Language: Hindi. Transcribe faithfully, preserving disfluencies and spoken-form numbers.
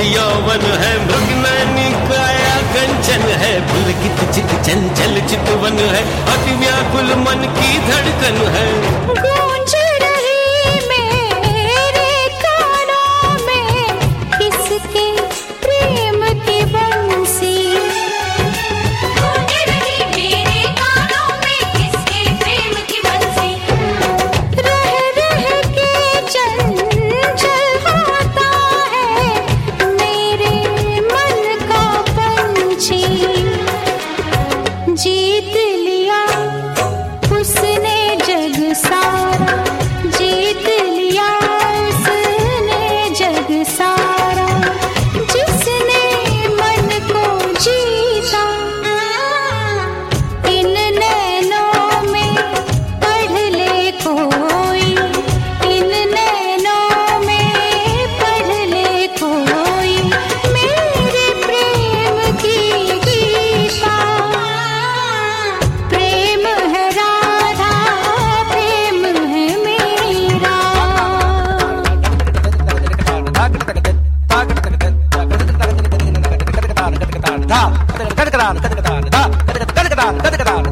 यौवन है, मृगनयनी काया कंचन है, पुलकित चित चंचल चितवन है, अति व्याकुल मन की धड़कन है। गूंज रही मेरे कानों में किसके प्रेम की बंसी, गूंज रही मेरे कानों में किसके प्रेम की बंसी, रह रह के चंचल होता है मेरे मन का पंछी। जीत लिया उसने जग सारा, जीत लिया उसने जग सारा, जिसने मन को जीता। इन नैनों में पढ़ ले कोई, इन नैनों में पढ़ ले कोई मेरे प्रेम की गीता। प्रेम है राधा, प्रेम है मेरा। Da da da da da da da da da da da da da da da da da da